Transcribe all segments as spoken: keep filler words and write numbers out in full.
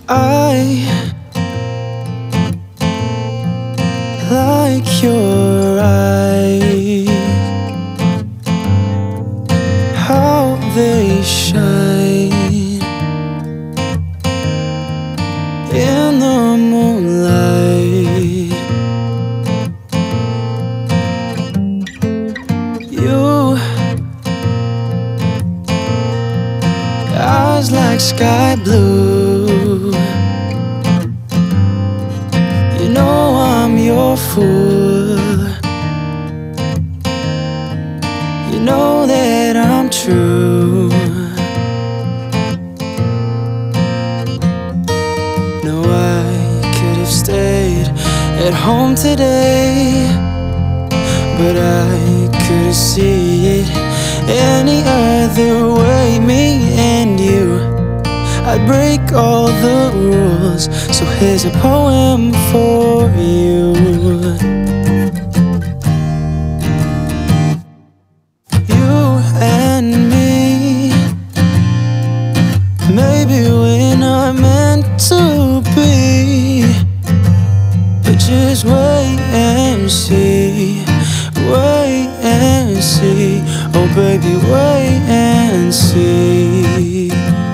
I like your eyes, how they shine in the moonlight. You eyes like sky blue. You know I'm your fool. You know that I'm true. No, I could have stayed at home today, but I couldn't see it any other way. Me and you, I'd break all the rules. So here's a poem for you. You and me, maybe we're not meant to be, but just wait and see. Wait and see. Oh baby, wait and see.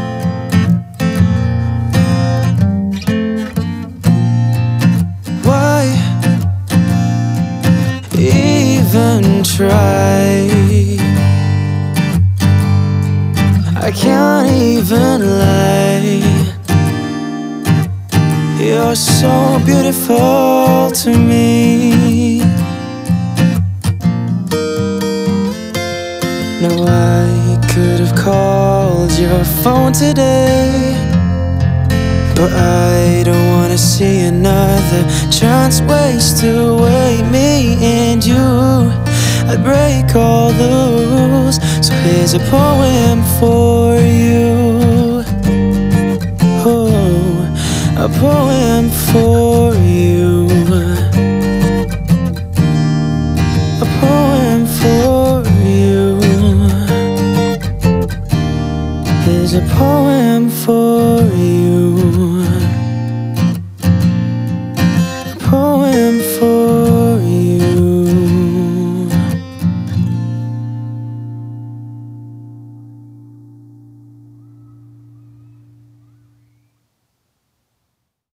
Why even try? I can't even lie. You're so beautiful to me. No, I could have called your phone today, but I don't wanna see another chance waste away. Me and you, I'd break all the rules. So here's a poem for you. Oh, a poem for you.